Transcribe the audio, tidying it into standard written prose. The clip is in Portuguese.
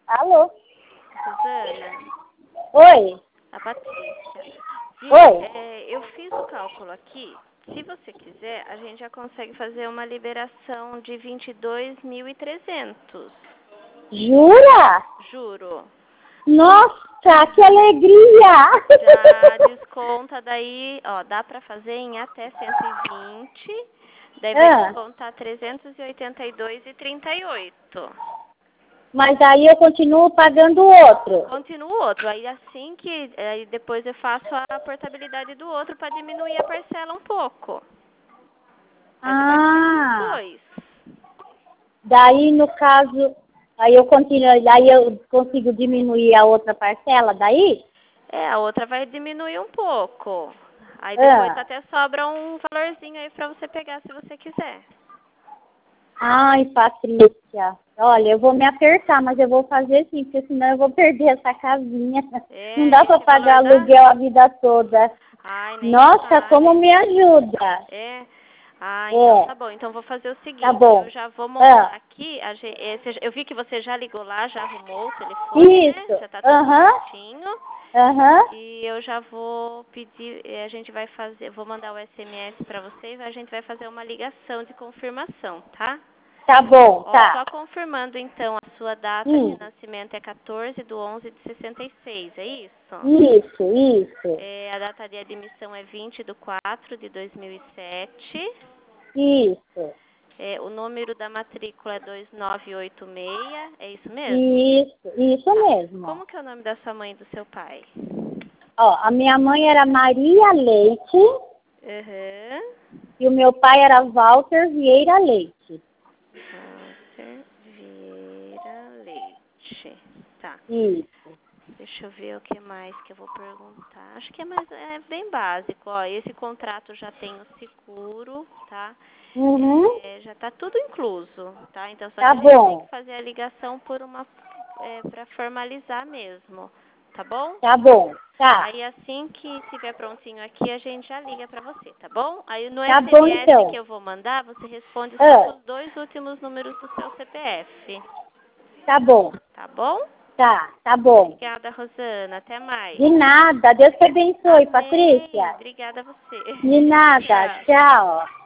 Alô? Rosana, Oi? a Patrícia. Oi? Eu fiz o cálculo aqui. Se você quiser, a gente já consegue fazer uma liberação de 22.300. Jura? Juro. Nossa, que alegria! Já desconta daí, ó, dá pra fazer em até 120. Daí vai descontar 382,38. Mas aí eu continuo pagando o outro. Continua o outro. Aí assim que aí depois eu faço a portabilidade do outro para diminuir a parcela um pouco. Aí você vai pagando os dois. Daí no caso, aí eu consigo diminuir a outra parcela daí? A outra vai diminuir um pouco. Aí depois até sobra um valorzinho aí para você pegar se você quiser. Ai, Patrícia, olha, eu vou me apertar, mas eu vou fazer sim, porque senão eu vou perder essa casinha. Não dá para pagar aluguel a vida toda. Ai, nem Nossa, como me ajuda. Então tá bom. Então vou fazer o seguinte, Tá bom. eu já vou montar aqui, eu vi que você já ligou lá, já arrumou o telefone, né? Já tá tudo certinho. E eu já vou pedir, a gente vai fazer, vou mandar o SMS para você e a gente vai fazer uma ligação de confirmação, tá? Tá bom, tá. Só confirmando então, a sua data de nascimento é 14/11/66, é isso? Isso. A data de admissão é 20/4/2007. Isso. O número da matrícula é 2986, é isso mesmo? Isso mesmo. Como que é o nome da sua mãe e do seu pai? Ó, a minha mãe era Maria Leite e o meu pai era Walter Vieira Leite. Walter Vieira Leite. Tá. Isso. Deixa eu ver o que mais que eu vou perguntar. Acho que é bem básico. Ó, esse contrato já tem o seguro, tá? Já tá tudo incluso, tá? Então só que a gente tem que fazer a ligação para formalizar mesmo, tá bom? Tá bom, tá. Aí assim que estiver prontinho aqui, a gente já liga pra você, tá bom? Aí no Tá bom, SMS então. que eu vou mandar, você responde só os 2 últimos números do seu CPF. Tá bom. Tá bom? Tá bom. Obrigada, Rosana. Até mais. De nada. Deus te abençoe, Patrícia. Obrigada a você. De nada. Tchau.